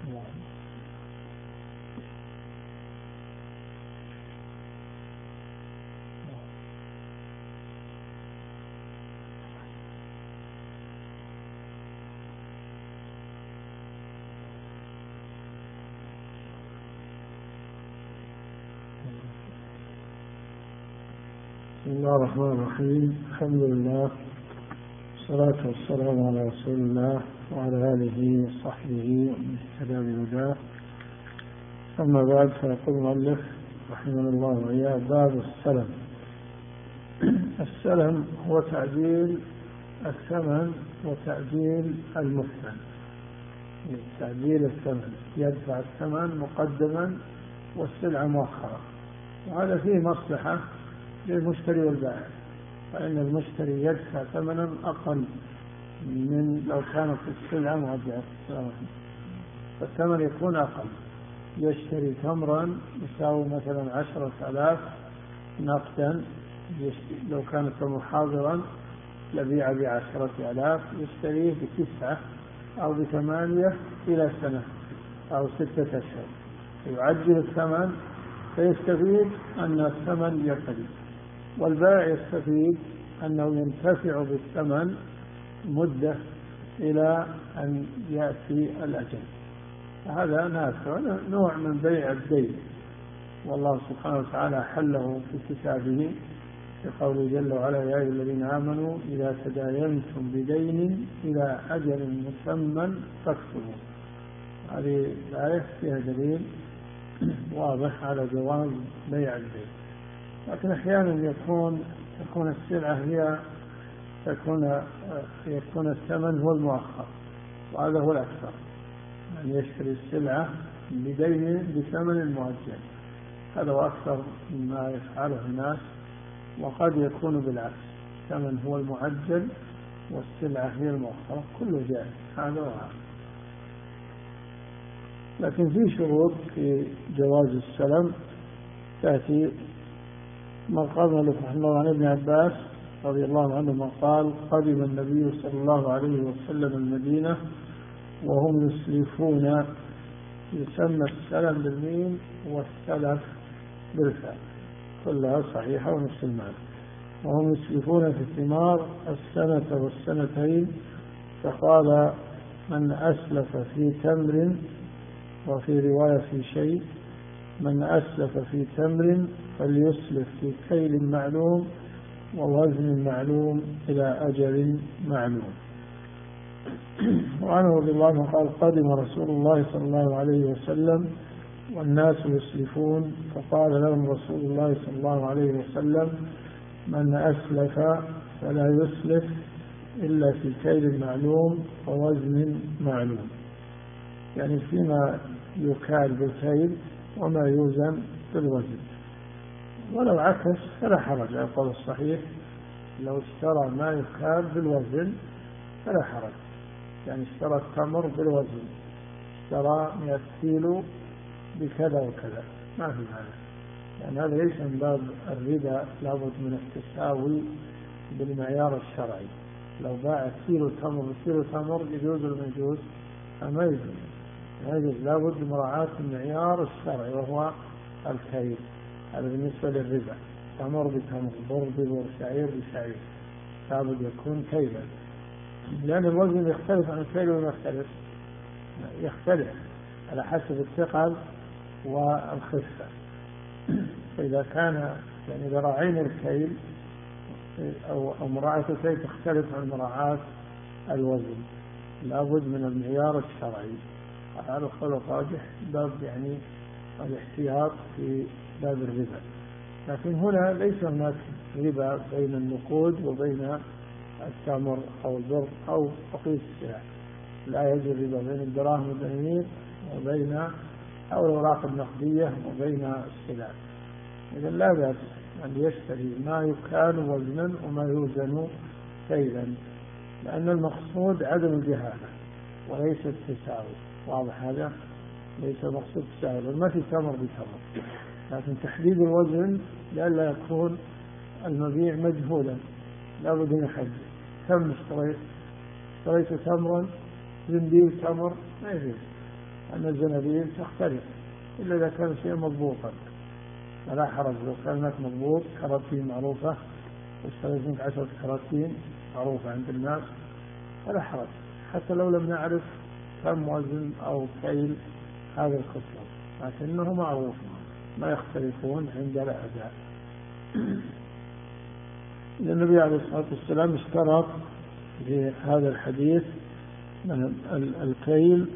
بسم الله الرحمن الرحيم. الحمد لله والصلاة والسلام على رسول الله وعلى آله وصحبه ومن اهتدى بهداه. أما بعد، فيقول المؤلف رحمه الله وإياه: باب السلم. السلم هو تعديل الثمن وتعديل المثمن. تعديل الثمن، يدفع الثمن مقدما والسلعة مؤخرة، وهذا فيه مصلحة للمشتري والبائع، فإن المشتري يدفع ثمنا أقل من لو كانت السلعة معجلة، فالثمن يكون أقل. يشتري تمرا يساوي مثلا 10,000 نقدا، لو كان التمر حاضرا يبيع ب10,000، يشتريه ب9 أو ب8 إلى سنة أو 6 أشهر، يعجل الثمن فيستفيد أن الثمن يقل، والبائع يستفيد أنه ينتفع بالثمن مدة إلى أن يأتي الأجل. هذا نافع، نوع من بيع الدين، والله سبحانه وتعالى حله في كتابه في قوله جل وعلا: يا أيها الذين آمنوا إذا تداينتم بدين إلى أجل مسمى فاكتبوه. هذه الآية فيها دليل واضح على جواز بيع الدين. لكن أحيانا تكون السلعة هي يكون الثمن هو المؤخر، وهذا هو الأكثر، يعني يشتري السلعة بدين بثمن مؤجل، هذا هو أكثر مما يفعله الناس. وقد يكون بالعكس، الثمن هو المؤجل والسلعة هي المؤخرة، كله جائز، هذا وهذا. لكن في شروط في جواز السلم تأتي مقام رحمه عن ابن عباس رضي الله عنهما قال: قدم النبي صلى الله عليه وسلم المدينة وهم يسلفون، يسمى السلم بالميم والسلف بالفاء، كلها صحيحة ونفس المعنى. وهم يسلفون في الثمار السنة والسنتين، فقال: من أسلف في تمر، وفي رواية في شيء، من أسلف في تمر فليسلف في كيل معلوم ووزن معلوم إلى أجل معلوم. وعنه رضي الله عنه قال: قدم رسول الله صلى الله عليه وسلم والناس يسلفون، فقال لهم رسول الله صلى الله عليه وسلم: من أسلف فلا يسلف إلا في كيل معلوم ووزن معلوم، يعني فيما يكال بالكيل وما يوزن بالوزن. ولو عكس فلا حرج، على القول الصحيح، لو اشترى ما يكال بالوزن فلا حرج، يعني اشترى التمر بالوزن، اشترى 100 كيلو بكذا وكذا، ما في هذا، يعني هذا ليس من باب الربا، لابد من التساوي بالمعيار الشرعي. لو باع كيلو تمر بكيلو تمر يجوز ولا ما يجوز؟ ما يجوز، لابد من مراعاة المعيار الشرعي وهو الكيل. هذا بالنسبة للربا، تمر بتمر، بر ببر، شعير بشعير، لابد يكون كيلا، لأن الوزن يختلف عن الكيل ولا يختلف على حسب الثقل والخفة. فإذا كان يعني ذراعين الكيل أو مراعاة الكيل تختلف عن مراعاة الوزن، لابد من المعيار الشرعي. هذا القول الراجح، باب يعني الاحتياط في باب الربا. لكن هنا ليس هناك ربا بين النقود وبين التمر أو البر أو بقية السلع، لا يوجد ربا بين الدراهم والدنانير وبين أو الأوراق النقدية وبين السلع. إذا لا بأس أن يشتري ما يكال وزنا وما يوزن كيلا، لأن المقصود عدم الجهالة وليس التساوي. واضح هذا؟ ليس المقصود التساوي، ما في تمر بتمر، لكن تحديد الوزن لئلا يكون المبيع مجهولا، لابد من يحدد كم اشتريت تمرا زنديل تمر، ما يجوز، أن الزنابيل تختلف إلا إذا كان شيء مضبوطا فلا حرج. لو كانت مضبوط كراتين معروفة اشتريت منك 10 كراتين معروفة عند الناس فلا حرج، حتى لو لم نعرف كم وزن أو كيل هذا الخصلة، لكنه معروف ما يختلفون عند الأداء. النبي عليه الصلاة والسلام اشترط في هذا الحديث الكيل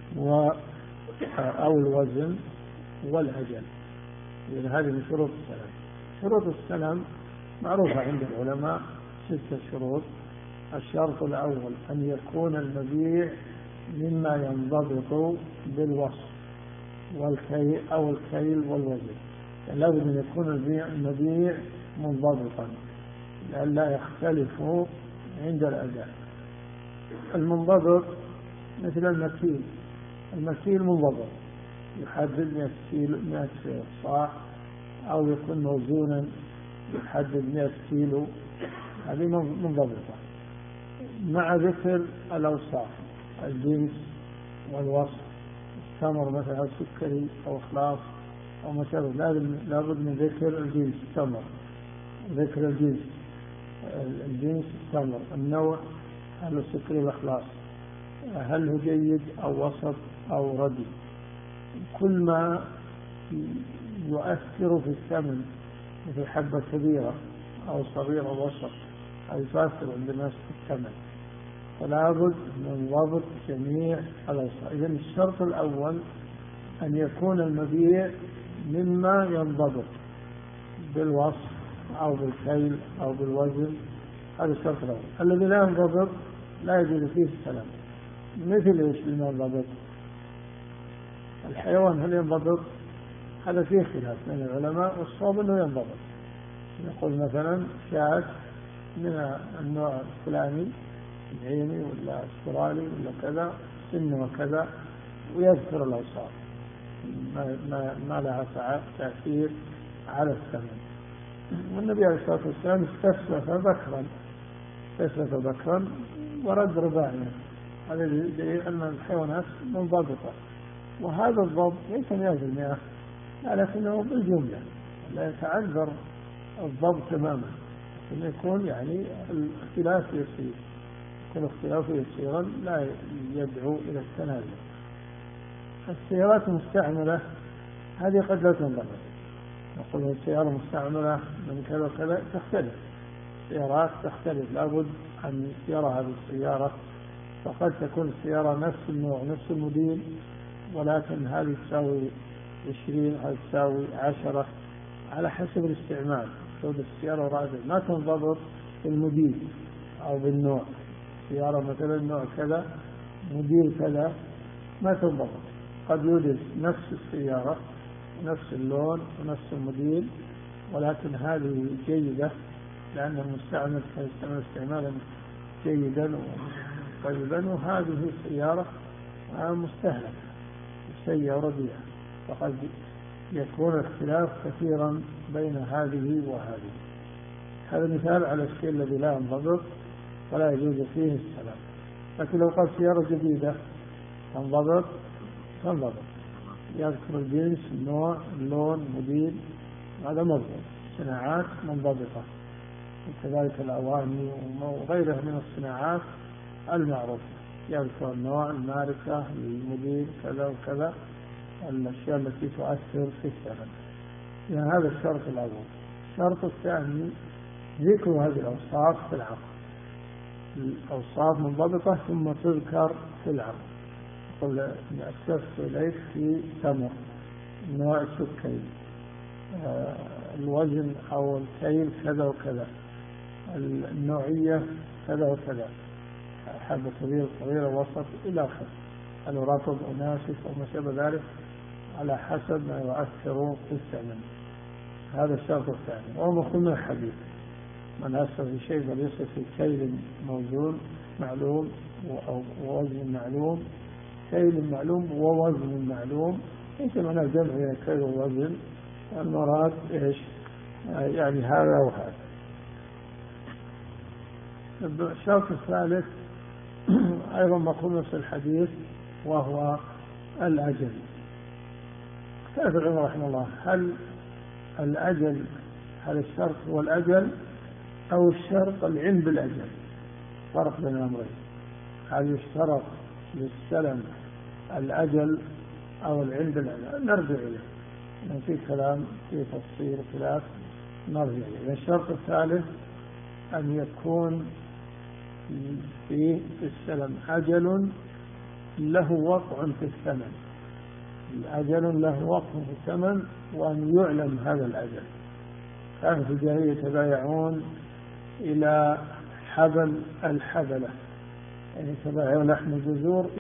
أو الوزن والأجل، لأن هذه من شروط السلام. شروط السلام معروفة عند العلماء 6 شروط. الشرط الأول أن يكون المبيع مما ينضبط بالوصف والكيل أو الكيل والوزن، يعني لابد أن يكون المبيع منضبطا لئلا يختلفوا عند الأداء. المنضبط مثل المكيل، المكيل منضبط يحدد 100 صاع، أو يكون موزونا يحدد 100 كيلو، هذه منضبطة مع ذكر الأوصاف الجنس والوصف. التمر مثلا سكري أو خلاص أو مشابه لابد من ذكر الجنس التمر، ذكر الجنس التمر، النوع هل سكري وخلاص، هل هو جيد أو وسط أو ردي. كل ما يؤثر في الثمن مثل حبة كبيرة أو صغيرة وسط هذا يؤثر عند الناس في الثمن، فلا بد من ضبط جميع الأوصاف. إذن الشرط الأول أن يكون المبيع مما ينضبط بالوصف أو بالكيل أو بالوزن، هذا الشرط الأول. الذي لا ينضبط لا يجوز فيه السلام. مثل إيش اللي ينضبط؟ الحيوان هل ينضبط؟ هذا فيه خلاف من العلماء، والصواب أنه ينضبط. يقول مثلا شاة من النوع الفلاني العيني ولا استرالي ولا كذا سنه وكذا، ويذكر الأوصاف ما لها تأثير على الثمن. والنبي عليه الصلاة والسلام استسلف بكرا ورد رباعيا، هذا دليل أن الحيوانات منضبطة. وهذا الضبط ليس 100%، لكنه بالجملة لا يتعذر الضبط تماما، إنه يكون يعني الاختلاف يسير، يكون اختلاف يسيرا لا يدعو إلى التنازل. السيارات المستعملة هذه قد لا تنضبط، نقول السيارة مستعملة من كذا وكذا تختلف، السيارات تختلف، لابد أن يرى هذه السيارة، فقد تكون السيارة نفس النوع نفس الموديل، ولكن هذه تساوي 20 هذه تساوي 10 على حسب الاستعمال. جودة السيارة ورائدة ما تنضبط بالموديل أو بالنوع، سيارة مثلا نوع كذا موديل كذا ما تنضبط، قد يوجد نفس السيارة نفس اللون ونفس الموديل، ولكن هذه جيدة لأن المستعمل كان استعمالا جيدا وطيبا، وهذه سيارة مستهلكة سيئة رديئة، فقد يكون اختلاف كثيرا بين هذه وهذه. هذا مثال على الشيء الذي لا ينضبط ولا يجوز فيه السلام. لكن لو قال سيارة جديدة تنضبط يذكر الجنس النوع اللون موديل، هذا مضبوط، صناعات منضبطة، وكذلك الأواني وغيرها من الصناعات المعروفة يذكر النوع الماركة الموديل كذا وكذا، الأشياء التي تؤثر في الثمن. يعني هذا الشرط الأول. الشرط الثاني ذكر هذه الأوصاف في العقد، الأوصاف منضبطة ثم تذكر في العقد. قل أسست إليك في تمر نوع سكري، الوزن أو الكيل كذا وكذا، النوعية كذا وكذا، حبة كبيرة صغيرة وسط إلى آخره، هل رطب أو ناشف أو ما شابه ذلك على حسب ما يؤثر في الثمن. هذا الشرط الثاني. وهو مفهوم من الحديث من أسس في شيء فليس في كيل موزون معلوم ووزن معلوم، كيل معلوم ووزن معلوم، ليس معناه جمع بين كيل ووزن، المراد إيش يعني هذا وهذا. الشرط الثالث أيضا مفهوم نفس الحديث، وهو الأجل. اختلف العلماء رحمه الله هل الأجل، هل الشرط هو الأجل أو الشرط العلم بالأجل؟ فرق بين الأمرين. هل يشترط للسلم الأجل أو العلم بالأجل؟ نرجع إليه، يعني في كلام في تفصيل خلاف نرجع إليه. الشرط الثالث أن يكون في السلم أجل له وقع في الثمن، أجل له وقع في الثمن، وأن يعلم هذا الأجل. كان في الجاهلية يتبايعون إلى حبل الحبلة، يعني يتبايعون لحم الجزور